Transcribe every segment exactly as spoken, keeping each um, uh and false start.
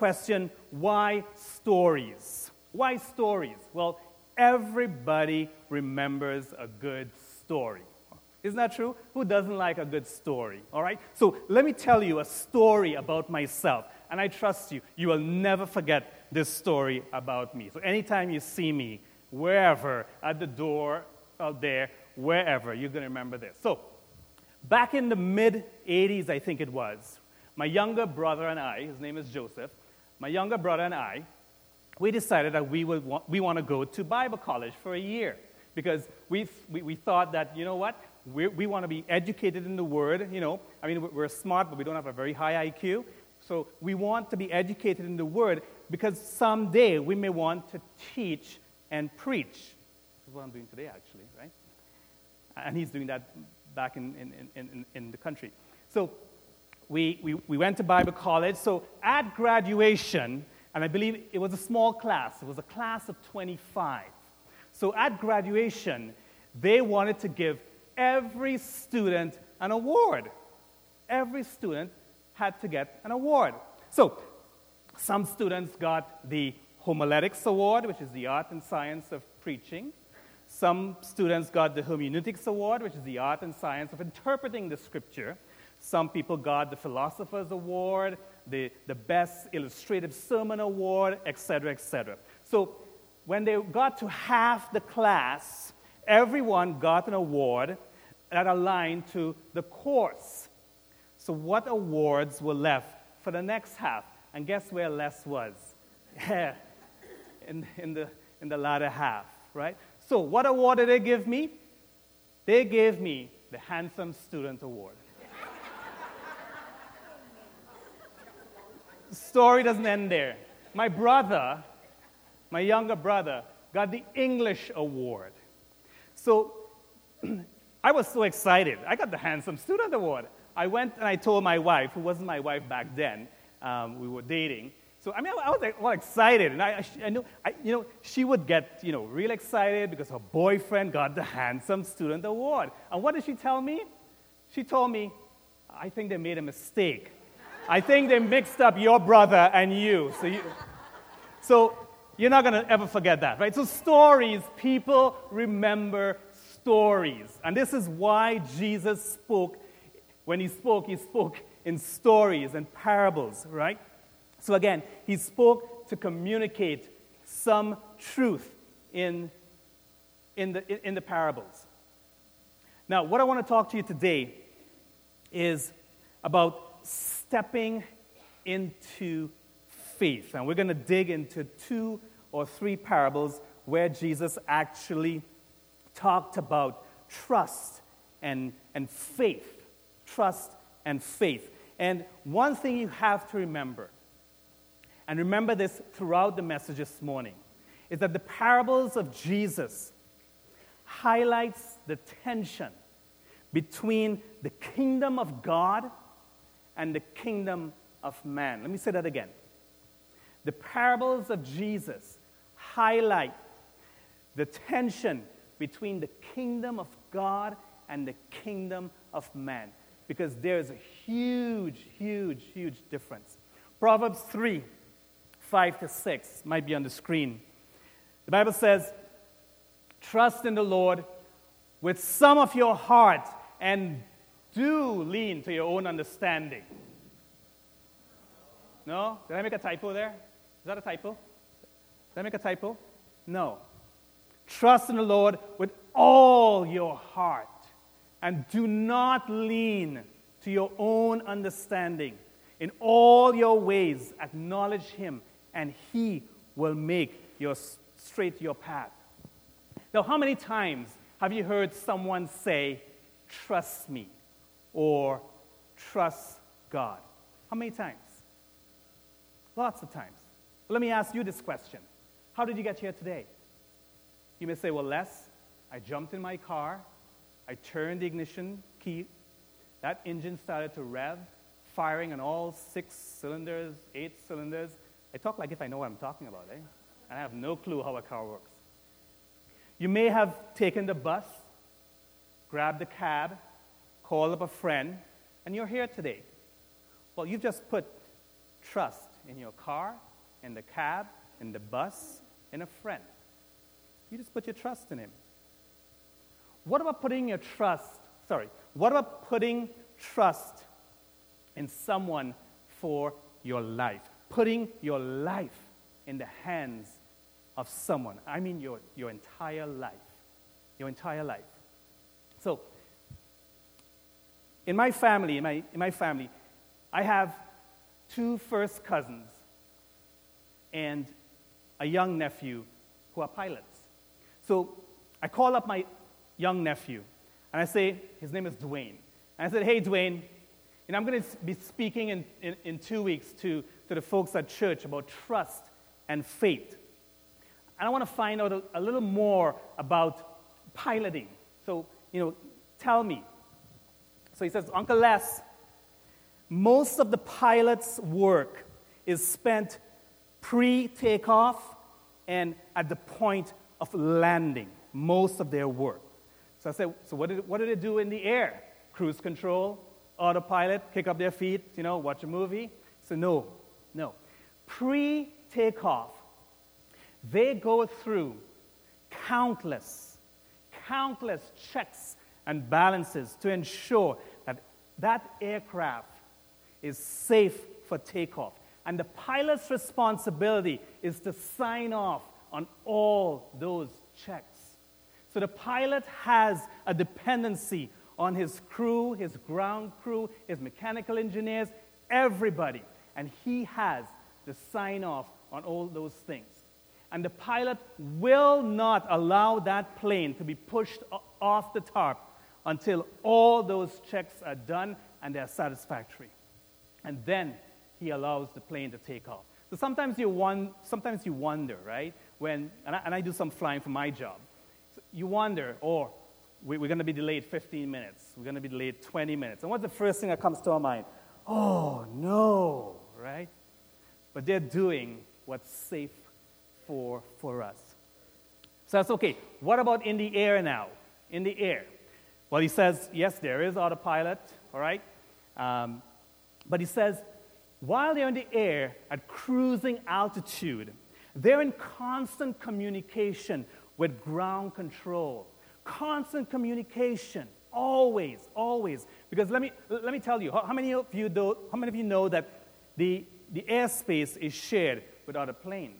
question, why stories? Why stories? Well, everybody remembers a good story. Isn't that true? Who doesn't like a good story? All right? So let me tell you a story about myself. And I trust you, you will never forget this story about me. So anytime you see me, wherever, at the door, out there, wherever, you're going to remember this. So back in the mid eighties, I think it was, my younger brother and I, his name is Joseph, my younger brother and I, we decided that we would want, we want to go to Bible college for a year because we, we, we thought that, you know what, we we want to be educated in the Word, you know. I mean, we're smart, but we don't have a very high I Q. So we want to be educated in the Word because someday we may want to teach and preach. This is what I'm doing today, actually, right? And he's doing that back in, in, in, in the country. So we, we, we went to Bible college. So at graduation, and I believe it was a small class. It was a class of twenty-five. So at graduation, they wanted to give every student an award. Every student had to get an award. So some students got the Homiletics Award, which is the art and science of preaching. Some students got the Hermeneutics Award, which is the art and science of interpreting the Scripture. Some people got the Philosopher's Award, the, the Best Illustrative Sermon Award, et cetera, et cetera. So when they got to half the class, everyone got an award that aligned to the course. So what awards were left for the next half? And guess where Les was? Yeah, in, in, the, in the latter half, right? So what award did they give me? They gave me the Handsome Student Award. The story doesn't end there. My brother, my younger brother, got the English Award. So I was so excited. I got the Handsome Student Award. I went and I told my wife, who wasn't my wife back then, um, we were dating. So, I mean, I was like, well, excited. And I, I, knew, I, you know, she would get, you know, real excited because her boyfriend got the Handsome Student Award. And what did she tell me? She told me, I think they made a mistake. I think they mixed up your brother and you. So, you, so you're not going to ever forget that, right? So stories, people remember stories. And this is why Jesus spoke. When he spoke, he spoke in stories and parables, right? So again, he spoke to communicate some truth in, in, the, in the parables. Now, what I want to talk to you today is about stepping into faith. And we're going to dig into two or three parables where Jesus actually talked about trust and, and faith. Trust and faith. And one thing you have to remember, and remember this throughout the message this morning, is that the parables of Jesus highlights the tension between the kingdom of God and the kingdom of man. Let me say that again. The parables of Jesus highlight the tension between the kingdom of God and the kingdom of man. Because there's a huge, huge, huge difference. Proverbs three, five to six might be on the screen. The Bible says, trust in the Lord with some of your heart and do lean to your own understanding. No? Did I make a typo there? Is that a typo? Did I make a typo? No. Trust in the Lord with all your heart. And do not lean to your own understanding. In all your ways, acknowledge him, and he will make your straight your path. Now, how many times have you heard someone say, trust me, or trust God? How many times? Lots of times. Well, let me ask you this question. How did you get here today? You may say, well, Les, I jumped in my car, I turned the ignition key, that engine started to rev, firing on all six cylinders, eight cylinders. I talk like if I know what I'm talking about, eh? And I have no clue how a car works. You may have taken the bus, grabbed a cab, called up a friend, and you're here today. Well, you've just put trust in your car, in the cab, in the bus, in a friend. You just put your trust in him. What about putting your trust, sorry, what about putting trust in someone for your life? Putting your life in the hands of someone. I mean your, your entire life. Your entire life. So, in my family, in my, in my family, I have two first cousins and a young nephew who are pilots. So I call up my young nephew, and I say, his name is Dwayne. And I said, hey, Dwayne, and I'm going to be speaking in, in, in two weeks to, to the folks at church about trust and faith. And I want to find out a, a little more about piloting. So, you know, tell me. So he says, Uncle Les, most of the pilot's work is spent pre-takeoff and at the point of landing, most of their work. So I said, so what did, what do they do in the air? Cruise control, autopilot, kick up their feet, you know, watch a movie? So no, no. Pre-takeoff, they go through countless, countless checks and balances to ensure that that aircraft is safe for takeoff. And the pilot's responsibility is to sign off on all those checks. So the pilot has a dependency on his crew, his ground crew, his mechanical engineers, everybody. And he has to sign off on all those things. And the pilot will not allow that plane to be pushed off the tarp until all those checks are done and they're satisfactory. And then he allows the plane to take off. So sometimes you, won- sometimes you wonder, right? When, and I, and I do some flying for my job. So you wonder, oh, we, we're going to be delayed fifteen minutes. We're going to be delayed twenty minutes. And what's the first thing that comes to our mind? Oh, no, right? But they're doing what's safe for, for us. So that's okay. What about in the air now? In the air. Well, he says, yes, there is autopilot, all right? Um, but he says, while they're in the air at cruising altitude, they're in constant communication with ground control. Constant communication, always, always. Because let me let me tell you, how, how many of you do, how many of you know that the the airspace is shared with other planes?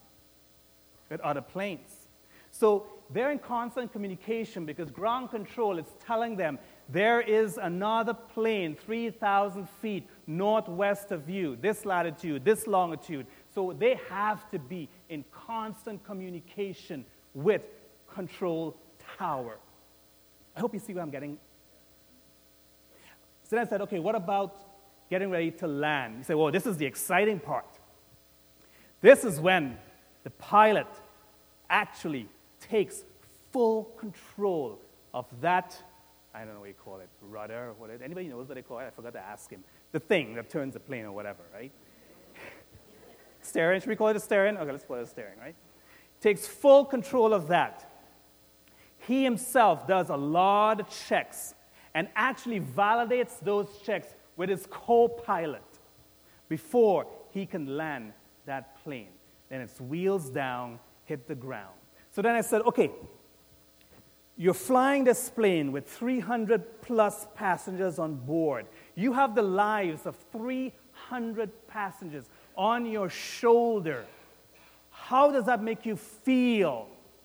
With other planes. So they're in constant communication because ground control is telling them there is another plane three thousand feet northwest of you, this latitude, this longitude. So they have to be in constant communication with control tower. I hope you see where I'm getting. So then I said, okay, what about getting ready to land? You say, well, this is the exciting part. This is when the pilot actually takes full control of that, I don't know what you call it, rudder or whatever. Anybody knows what they call it? I forgot to ask him. The thing that turns the plane or whatever, right? Steering, should we call it a steering? Okay, let's call it a steering, right? Takes full control of that. He himself does a lot of checks and actually validates those checks with his co-pilot before he can land that plane. Then it's wheels down, hit the ground. So then I said, okay, you're flying this plane with three hundred plus passengers on board. You have the lives of three hundred passengers on your shoulder. How does that make you feel?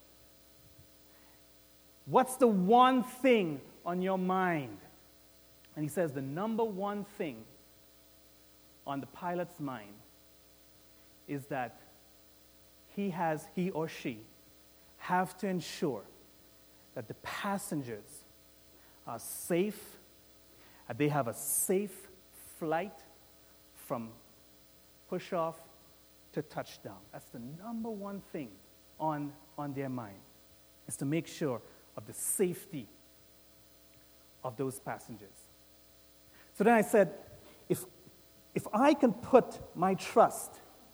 What's the one thing on your mind? And he says the number one thing on the pilot's mind is that he has, he or she, have to ensure that the passengers are safe, that they have a safe flight from push-off to touchdown. That's the number one thing on, on their mind, is to make sure of the safety of those passengers. So then I said, if, if I can put my trust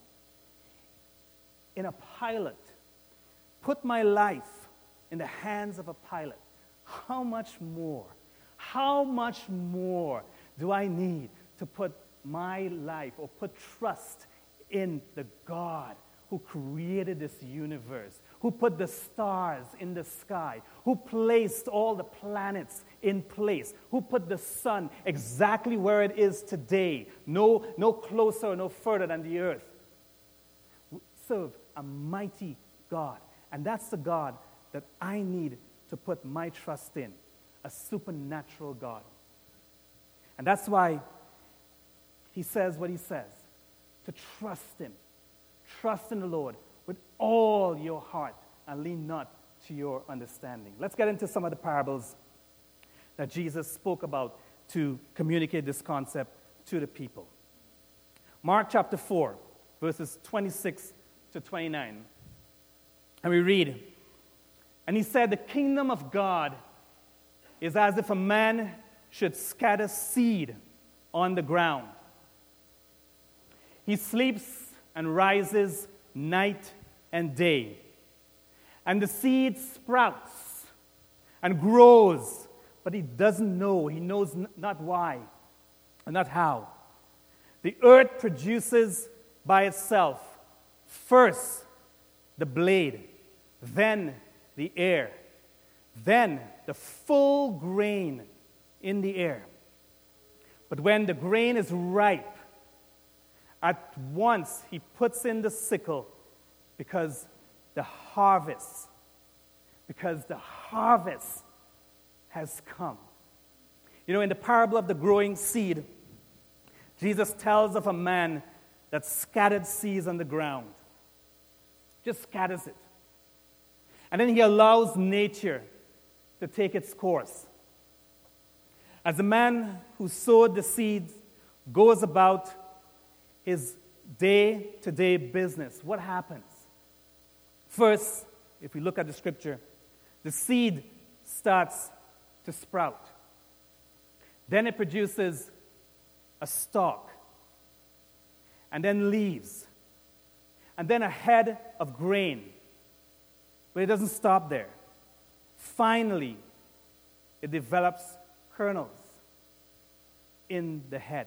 in a pilot, put my life in the hands of a pilot, how much more, how much more do I need to put my life or put trust in the God who created this universe, who put the stars in the sky, who placed all the planets in place, who put the sun exactly where it is today, no, no closer or no further than the earth. We serve a mighty God, and that's the God that I need to put my trust in, a supernatural God. And that's why he says what he says, to trust him. Trust in the Lord with all your heart and lean not to your understanding. Let's get into some of the parables that Jesus spoke about to communicate this concept to the people. Mark chapter four, verses twenty-six to twenty-nine. And we read, "And he said, the kingdom of God is as if a man should scatter seed on the ground. He sleeps and rises night and day. And the seed sprouts and grows, but he doesn't know. He knows n- not why and not how. The earth produces by itself first the blade, then the air, then the full grain in the air. But when the grain is ripe, at once he puts in the sickle because the harvest, because the harvest has come." You know, in the parable of the growing seed, Jesus tells of a man that scattered seeds on the ground. Just scatters it. And then he allows nature to take its course. As the man who sowed the seeds goes about his day-to-day business, what happens? First, if we look at the scripture, the seed starts to sprout. Then it produces a stalk, and then leaves, and then a head of grain. But it doesn't stop there. Finally, it develops kernels in the head.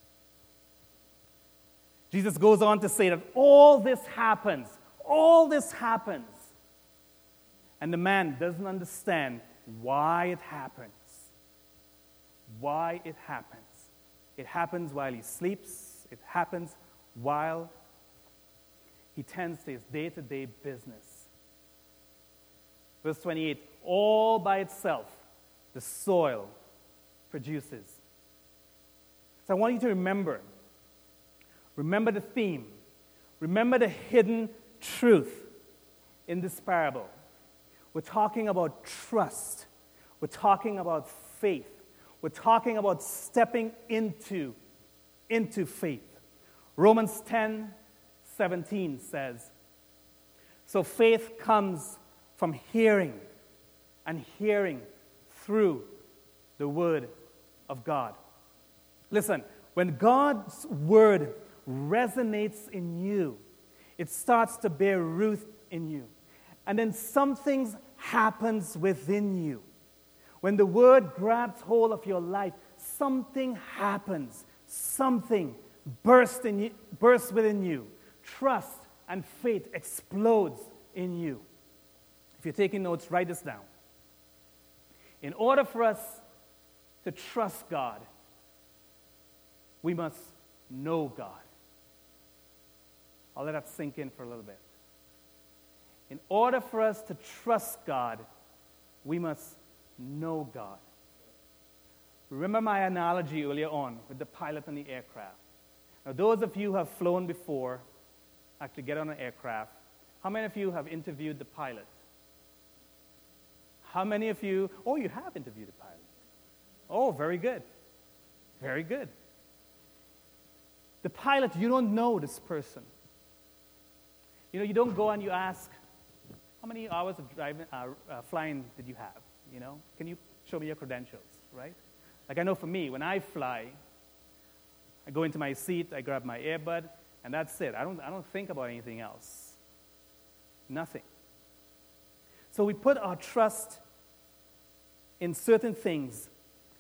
Jesus goes on to say that all this happens, all this happens, and the man doesn't understand why it happens. Why it happens. It happens while he sleeps. It happens while he tends to his day-to-day business. Verse twenty-eight, all by itself, the soil produces. So I want you to remember, remember the theme, remember the hidden truth in this parable. We're talking about trust. We're talking about faith. We're talking about stepping into, into faith. Romans ten seventeen says, so faith comes from hearing, and hearing through the word of God. Listen, when God's word resonates in you, it starts to bear root in you. And then something happens within you. When the word grabs hold of your life, something happens. Something bursts, in you, bursts within you. Trust and faith explodes in you. If you're taking notes, write this down. In order for us to trust God, we must know God. I'll let that sink in for a little bit. In order for us to trust God, we must know God. Remember my analogy earlier on with the pilot and the aircraft. Now, those of you who have flown before, actually get on an aircraft, how many of you have interviewed the pilot? How many of you, oh, you have interviewed the pilot. Oh, very good. Very good. The pilot, you don't know this person. You know, you don't go and you ask, how many hours of driving, uh, uh, flying did you have? You know, can you show me your credentials, right? Like I know for me, when I fly, I go into my seat, I grab my earbud, and that's it. I don't, I don't think about anything else. Nothing. So we put our trust in certain things,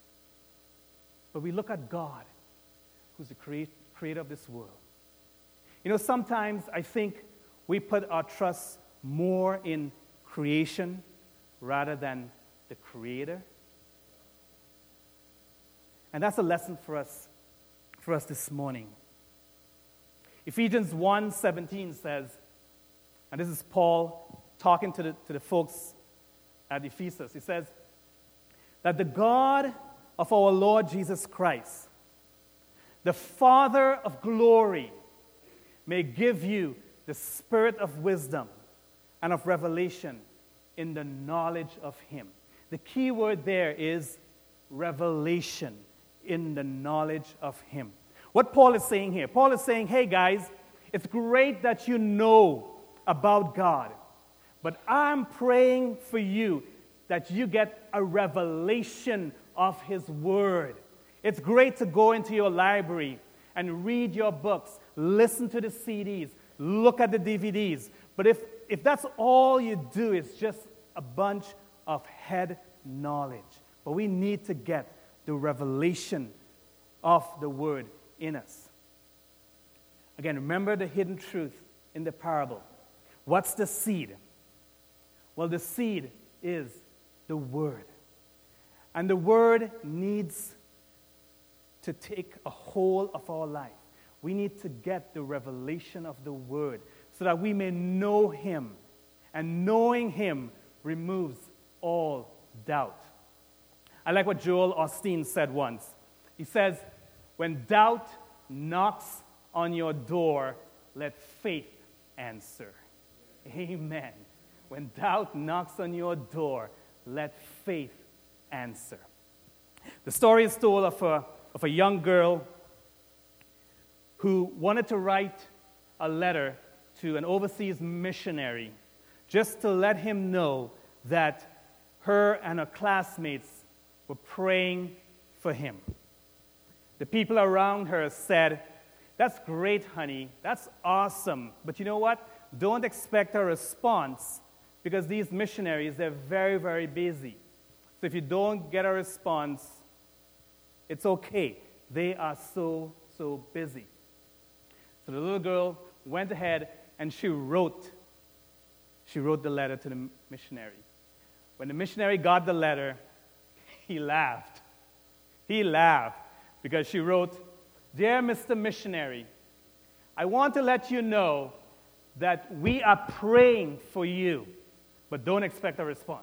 but we look at God, who's the create, creator of this world. You know, sometimes I think we put our trust more in creation rather than the Creator. And that's a lesson for us, for us this morning. Ephesians one seventeen says, and this is Paul talking to the, to the folks at Ephesus. He says, that the God of our Lord Jesus Christ, the Father of glory, may give you the spirit of wisdom and of revelation in the knowledge of Him. The key word there is revelation, in the knowledge of Him. What Paul is saying here, Paul is saying, hey guys, it's great that you know about God, but I'm praying for you that you get a revelation of His Word. It's great to go into your library and read your books, listen to the C Ds, look at the D V Ds. But if, if that's all you do, it's just a bunch of head knowledge. But we need to get the revelation of the Word in us. Again, remember the hidden truth in the parable. What's the seed? Well, the seed is the Word. And the Word needs to take a hold of our life. We need to get the revelation of the Word so that we may know Him. And knowing Him removes all doubt. I like what Joel Osteen said once. He says, when doubt knocks on your door, let faith answer. Amen. When doubt knocks on your door, let faith answer. The story is told of a, of a young girl who wanted to write a letter to an overseas missionary just to let him know that her and her classmates were praying for him. The people around her said, that's great, honey. That's awesome. But you know what? Don't expect a response because these missionaries, they're very, very busy. So if you don't get a response, it's okay. They are so, so busy. So the little girl went ahead and she wrote, she wrote the letter to the missionary. When the missionary got the letter, he laughed. He laughed because she wrote, Dear Mister Missionary, I want to let you know that we are praying for you, but don't expect a response.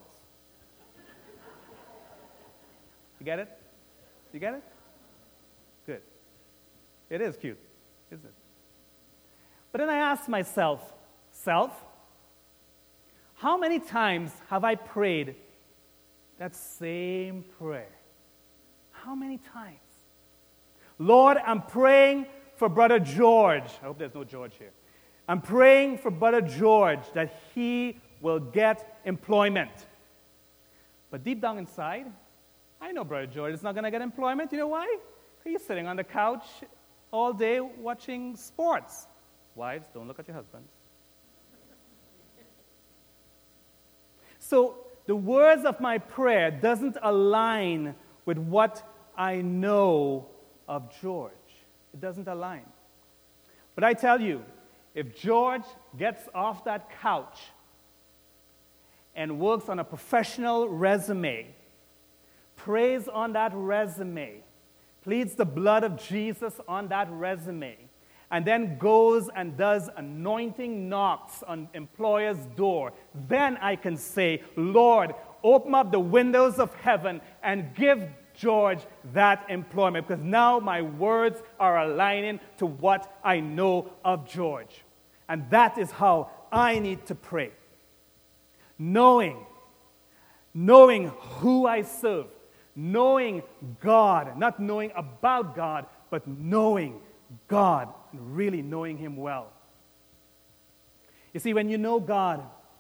You get it? You get it? Good. It is cute, isn't it? But then I asked myself, self, how many times have I prayed that same prayer? How many times? Lord, I'm praying for Brother George. I hope there's no George here. I'm praying for Brother George that he will get employment. But deep down inside, I know Brother George is not going to get employment. You know why? He's sitting on the couch all day watching sports. Wives, don't look at your husbands. So the words of my prayer doesn't align with what I know of George. It doesn't align. But I tell you, if George gets off that couch and works on a professional resume, prays on that resume, pleads the blood of Jesus on that resume, and then goes and does anointing knocks on employer's door, then I can say, Lord, open up the windows of heaven and give George that employment, because now my words are aligning to what I know of George. And that is how I need to pray. Knowing, knowing who I serve, knowing God, not knowing about God, but knowing God, and really knowing Him well. You see, when you know God,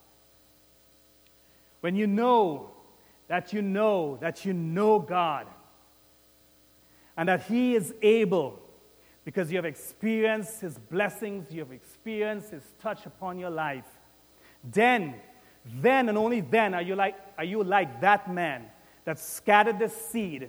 when you know that you know that you know God, and that He is able, because you have experienced His blessings, you have experienced His touch upon your life, then, then and only then are you like, are you like that man that scattered the seed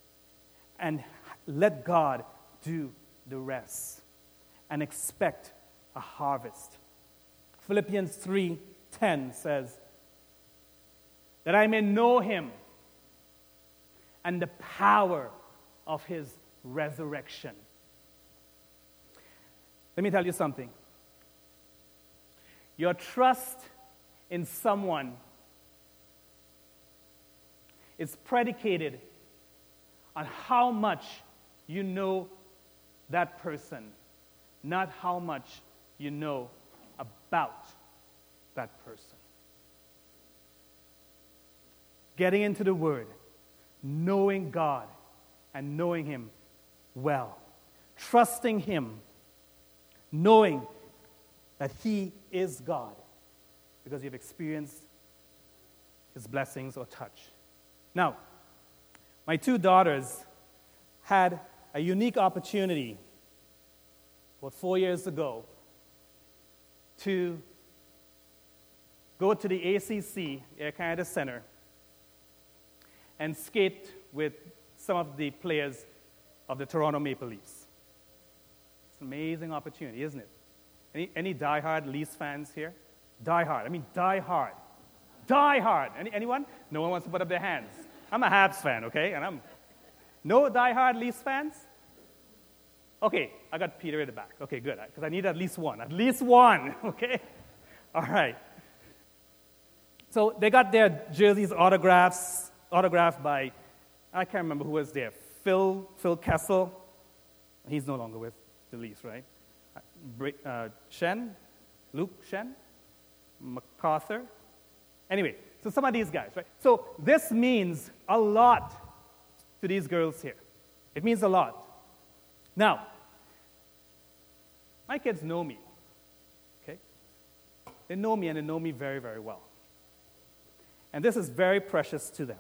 and let God do the rest, and expect a harvest. Philippians three ten says, that I may know him and the power of his resurrection. Let me tell you something. Your trust in someone is predicated on how much you know that person, not how much you know about that person. Getting into the Word, knowing God, and knowing Him well. Trusting Him, knowing that He is God, because you've experienced His blessings or touch. Now, my two daughters had a unique opportunity about four years ago to go to the A C C, Air Canada Center, and skate with some of the players of the Toronto Maple Leafs. It's an amazing opportunity, isn't it? Any, any die-hard Leafs fans here? Die-hard. I mean, die-hard. Die-hard. Any, anyone? No one wants to put up their hands. I'm a Habs fan, okay? And I'm... No die-hard Leafs fans? Okay, I got Peter at the back. Okay, good, because I need at least one. At least one, okay? All right. So they got their jerseys autographs, autographed by, I can't remember who was there, Phil, Phil Kessel. He's no longer with the Leafs, right? Uh, Shen, Luke Shen, MacArthur. Anyway, so some of these guys, right? So this means a lot to these girls here. It means a lot. Now, my kids know me, okay? They know me, and they know me very, very well. And this is very precious to them.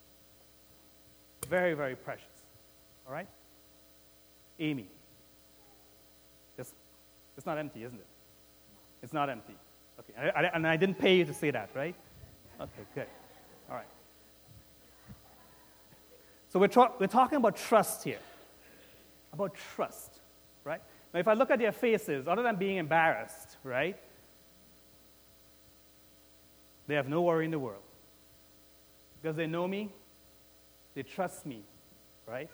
Very, very precious, all right? Amy. It's, it's not empty, isn't it? It's not empty. Okay, I, I, and I didn't pay you to say that, right? Okay, good. All right. So we're, tra- we're talking about trust here. About trust, right? Now, if I look at their faces, other than being embarrassed, right? They have no worry in the world. Because they know me, they trust me, right?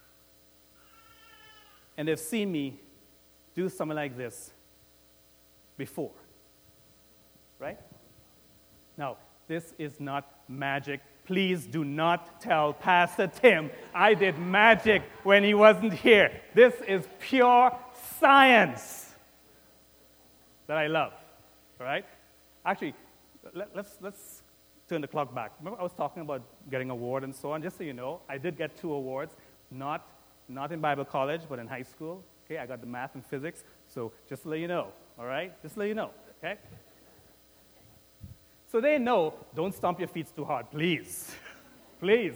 And they've seen me do something like this before, right? Now, this is not magic. Please do not tell Pastor Tim I did magic when he wasn't here. This is pure science that I love, all right? Actually, let, let's, let's turn the clock back. Remember I was talking about getting an award and so on? Just so you know, I did get two awards, not, not in Bible college, but in high school. Okay, I got the math and physics, so just to let you know, all right? Just to let you know, okay? So they know, don't stomp your feet too hard, please. Please.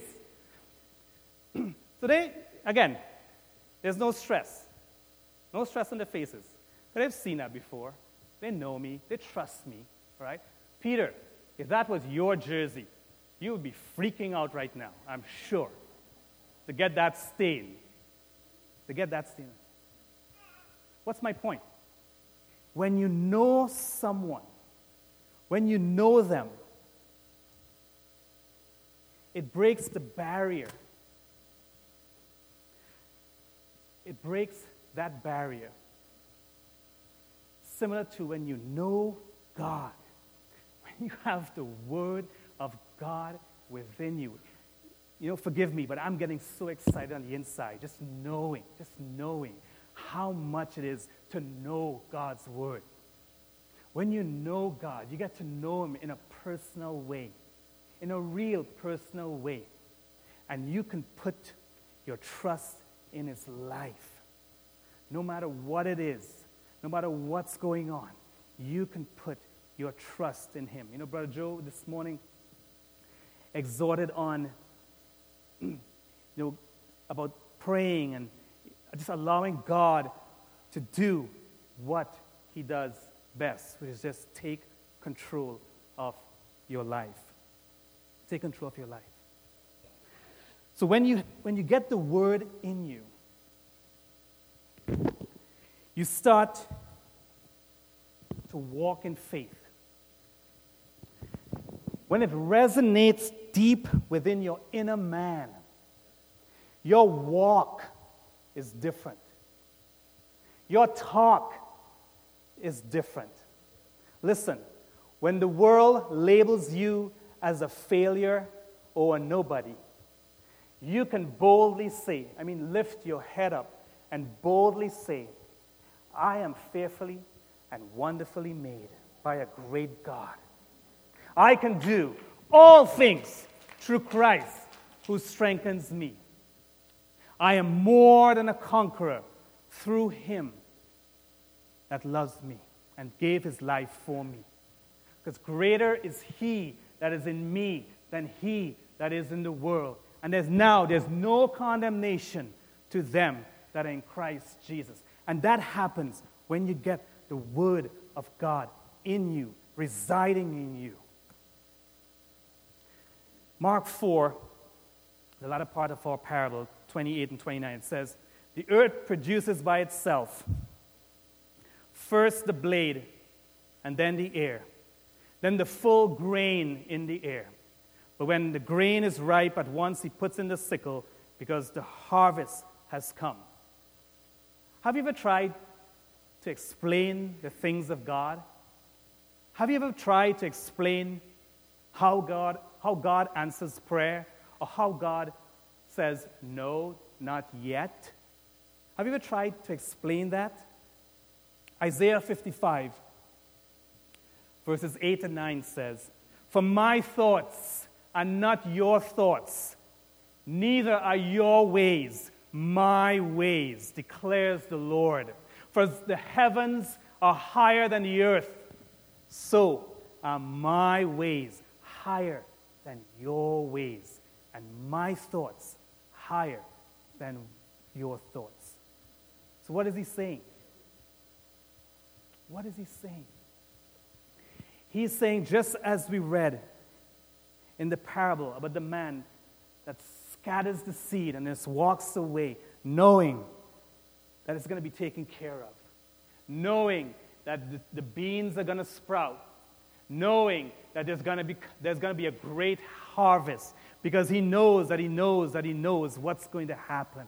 So they, again, there's no stress. No stress on their faces. But they've seen that before. They know me. They trust me, all right? Peter, if that was your jersey, you would be freaking out right now, I'm sure, to get that stain. To get that stain. What's my point? When you know someone, when you know them, it breaks the barrier. It breaks that barrier. Similar to when you know God. When you have the Word of God within you. You know, forgive me, but I'm getting so excited on the inside, just knowing, just knowing how much it is to know God's Word. When you know God, you get to know Him in a personal way, in a real personal way. And you can put your trust in His life. No matter what it is, no matter what's going on, you can put your trust in Him. You know, Brother Joe this morning exhorted on, you know, about praying and just allowing God to do what He does best, which is just take control of your life. Take control of your life. So when you when you get the Word in you, you start to walk in faith, when it resonates deep within your inner man, your walk is different. Your talk is different. Listen, when the world labels you as a failure or a nobody, you can boldly say, I mean, lift your head up and boldly say, I am fearfully and wonderfully made by a great God. I can do all things through Christ who strengthens me. I am more than a conqueror through him that loves me and gave his life for me. Because greater is he that is in me than he that is in the world. And there's now, there's no condemnation to them that are in Christ Jesus. And that happens when you get the word of God in you, residing in you. Mark four, the latter part of our parable, twenty-eight and twenty-nine, says, the earth produces by itself first the blade and then the ear, then the full grain in the ear. But when the grain is ripe, at once he puts in the sickle because the harvest has come. Have you ever tried to explain the things of God? Have you ever tried to explain how God, how God answers prayer, or how God says, no, not yet? Have you ever tried to explain that? Isaiah fifty-five, verses eight and nine says, for my thoughts are not your thoughts, neither are your ways my ways, declares the Lord. For the heavens are higher than the earth, so are my ways higher than your ways, and my thoughts higher than your thoughts. So what is he saying? What is he saying? He's saying, just as we read in the parable about the man that scatters the seed and just walks away, knowing that it's going to be taken care of, knowing that the, the beans are going to sprout, knowing that there's going to be there's going to be a great harvest, because he knows that he knows that he knows what's going to happen.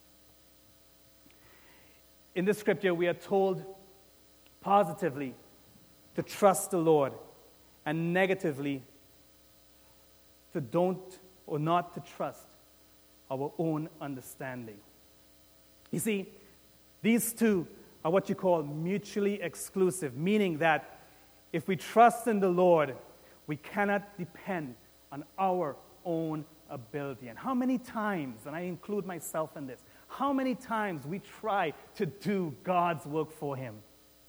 In the scripture, we are told positively to trust the Lord, and negatively to don't or not to trust our own understanding. You see, these two are what you call mutually exclusive, meaning that if we trust in the Lord, we cannot depend on our own ability. And how many times, and I include myself in this, how many times we try to do God's work for him?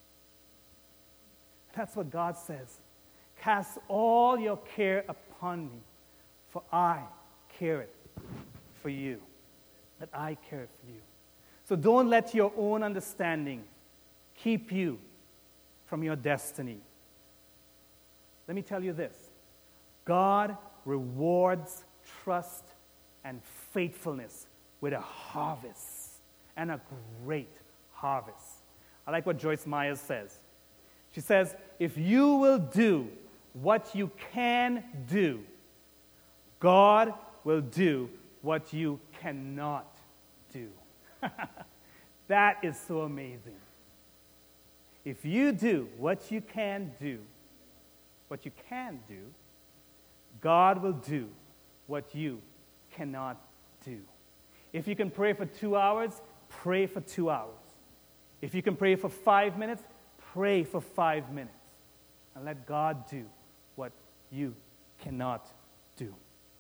That's what God says. Cast all your care upon me, for I care it for you. That I care for you. So don't let your own understanding keep you from your destiny. Let me tell you this. God rewards trust and faithfulness with a harvest, and a great harvest. I like what Joyce Myers says. She says, if you will do what you can do, God will do what you cannot do. That is so amazing. If you do what you can do, what you can do, God will do what you cannot do. If you can pray for two hours, pray for two hours. If you can pray for five minutes, pray for five minutes. And let God do what you cannot do.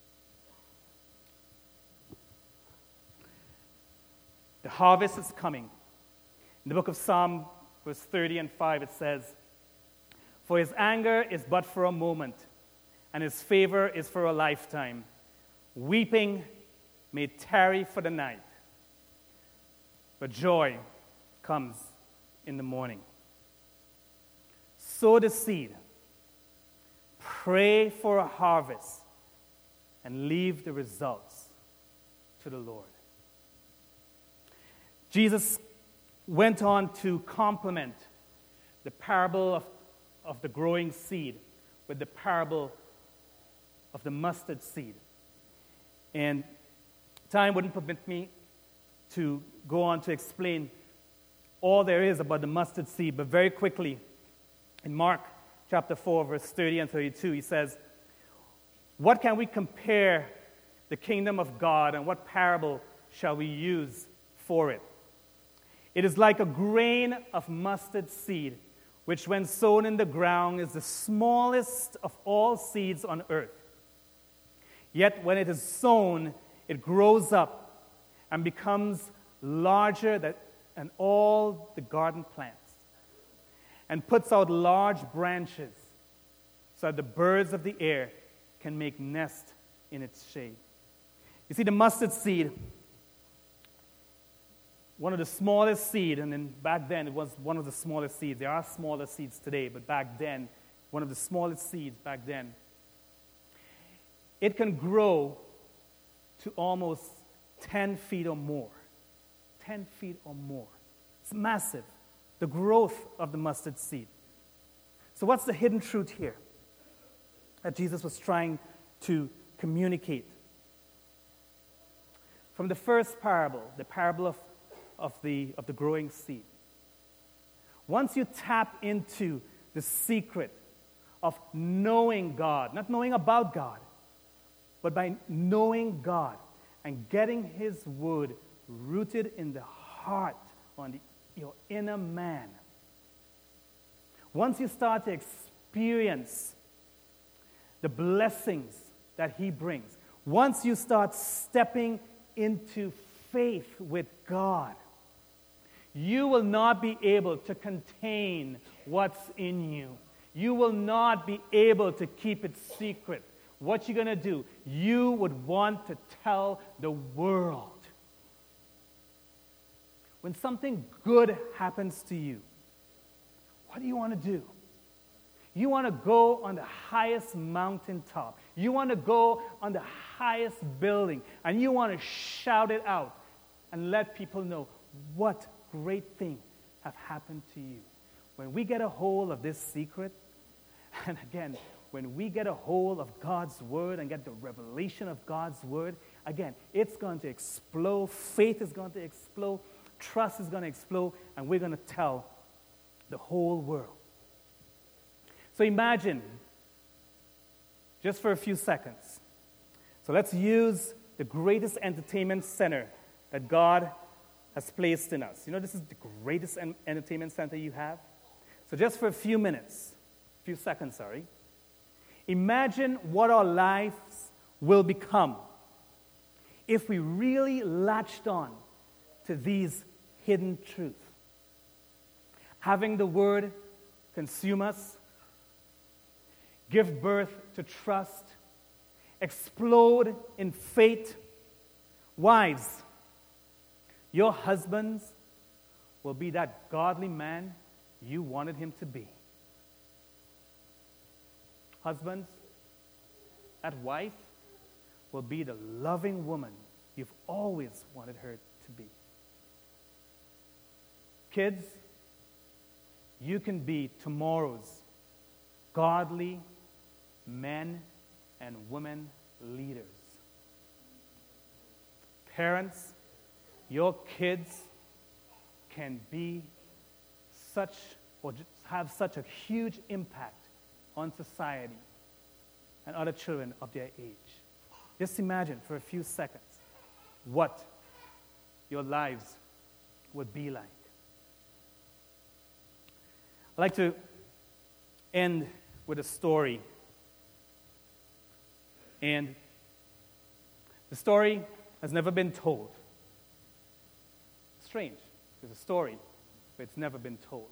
The harvest is coming. In the book of Psalm, verse thirty and five, it says, for his anger is but for a moment, and his favor is for a lifetime. Weeping may tarry for the night, but joy comes in the morning. Sow the seed, pray for a harvest, and leave the results to the Lord. Jesus went on to complement the parable of of the growing seed with the parable of the mustard seed. And time wouldn't permit me to go on to explain all there is about the mustard seed, but very quickly, in Mark chapter four, verse thirty and thirty-two, he says, "What can we compare the kingdom of God, and what parable shall we use for it? It is like a grain of mustard seed, which when sown in the ground is the smallest of all seeds on earth. Yet when it is sown, it grows up and becomes larger than all the garden plants, and puts out large branches so that the birds of the air can make nest in its shade." You see, the mustard seed, one of the smallest seed, and then back then it was one of the smallest seeds. There are smaller seeds today, but back then, one of the smallest seeds back then. It can grow to almost ten feet or more. ten feet or more. It's massive, the growth of the mustard seed. So what's the hidden truth here that Jesus was trying to communicate? From the first parable, the parable of, of, the, of the growing seed, once you tap into the secret of knowing God, not knowing about God, but by knowing God and getting His word rooted in the heart, on the, your inner man, once you start to experience the blessings that He brings, once you start stepping into faith with God, you will not be able to contain what's in you. You will not be able to keep it secret. What you're going to do, you would want to tell the world. When something good happens to you, what do you want to do? You want to go on the highest mountaintop. You want to go on the highest building, and you want to shout it out and let people know what great thing have happened to you. When we get a hold of this secret, and again, when we get a hold of God's word and get the revelation of God's word, again, it's going to explode. Faith is going to explode. Trust is going to explode, and we're going to tell the whole world. So imagine, just for a few seconds, so let's use the greatest entertainment center that God has placed in us. You know, this is the greatest en- entertainment center you have. So just for a few minutes, a few seconds, sorry, imagine what our lives will become if we really latched on to these hidden truths. Having the word consume us, give birth to trust, explode in faith. Wives, your husbands will be that godly man you wanted him to be. Husbands, that wife will be the loving woman you've always wanted her to be. Kids, you can be tomorrow's godly men and women leaders. Parents, your kids can be such, or just have such a huge impact on society and other children of their age. Just imagine for a few seconds what your lives would be like. I'd like to end with a story. And the story has never been told. Strange. There's a story, but it's never been told.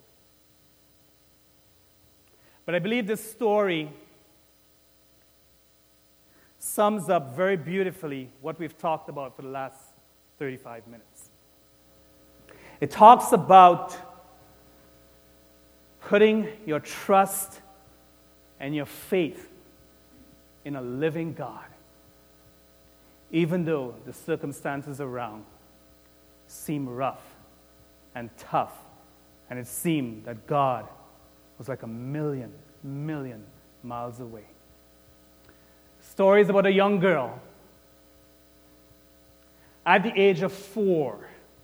But I believe this story sums up very beautifully what we've talked about for the last thirty-five minutes. It talks about putting your trust and your faith in a living God, even though the circumstances around seem rough and tough, and it seemed that God was like a million million miles away. Stories about a young girl at the age of four,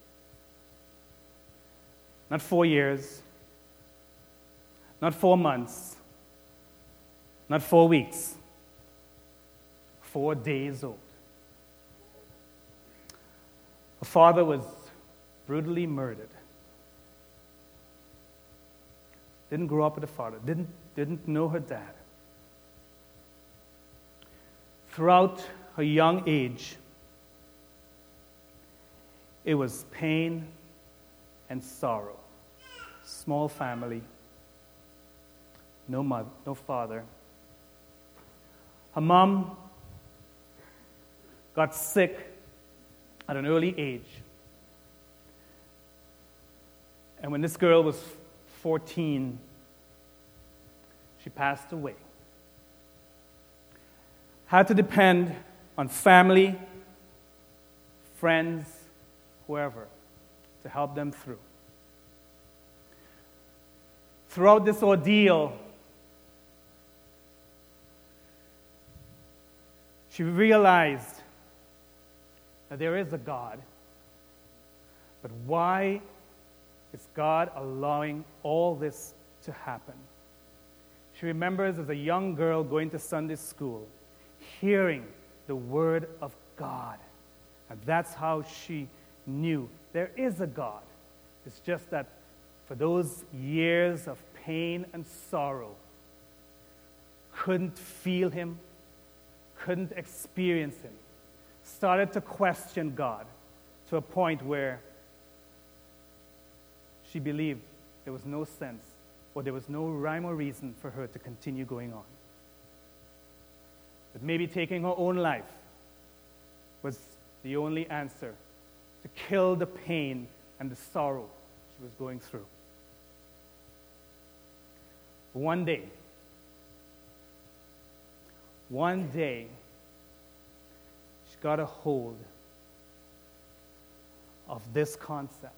not four years, not four months, not four weeks, four days old. Her father was brutally murdered. Didn't grow up with a father, didn't, didn't know her dad. Throughout her young age, it was pain and sorrow. Small family, no mother, no father. Her mom got sick at an early age. And when this girl was fourteen, she passed away. Had to depend on family, friends, whoever, to help them through. Throughout this ordeal, she realized that there is a God, but why is God allowing all this to happen? She remembers as a young girl going to Sunday school, hearing the word of God, and that's how she knew there is a God. It's just that for those years of pain and sorrow, couldn't feel him, couldn't experience him, started to question God to a point where she believed there was no sense or there was no rhyme or reason for her to continue going on. But maybe taking her own life was the only answer to kill the pain and the sorrow she was going through. One day, one day, she got a hold of this concept.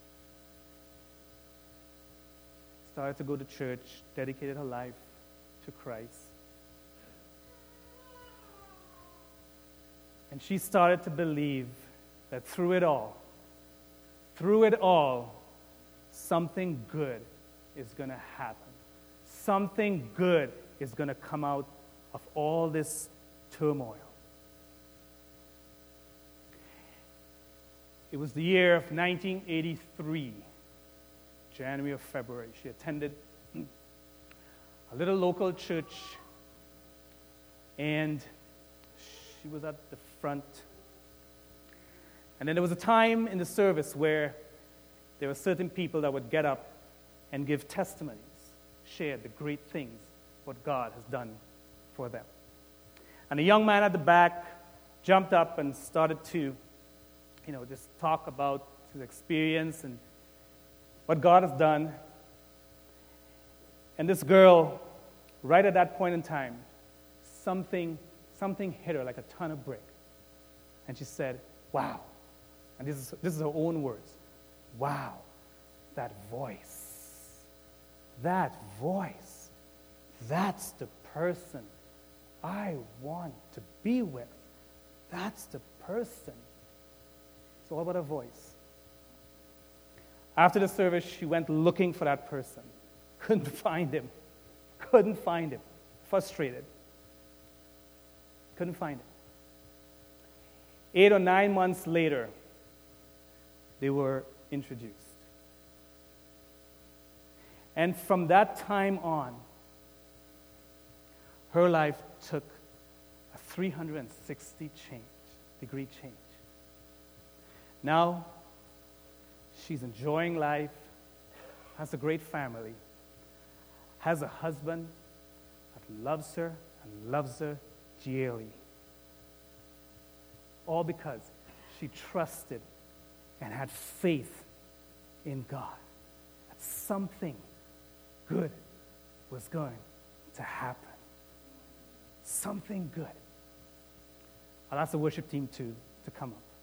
Started to go to church, dedicated her life to Christ. And she started to believe that through it all, through it all, something good is going to happen. Something good is going to come out of all this turmoil. It was the year of nineteen eighty-three, January or February. She attended a little local church, and she was at the front. And then there was a time in the service where there were certain people that would get up and give testimonies, share the great things, what God has done for them. And a young man at the back jumped up and started to, you know, just talk about his experience and what God has done. And this girl, right at that point in time, something, something hit her like a ton of brick. And she said, wow. And this is, this is her own words. Wow, that voice. That voice. That's the person I want to be with. That's the person. It's all about a voice. After the service, she went looking for that person. Couldn't find him. Couldn't find him. Frustrated. Couldn't find him. Eight or nine months later, they were introduced. And from that time on, her life took a three hundred sixty change, degree change. Now, she's enjoying life, has a great family, has a husband that loves her and loves her dearly. All because she trusted and had faith in God that something good was going to happen. Something good. I'll ask the worship team to, to come up.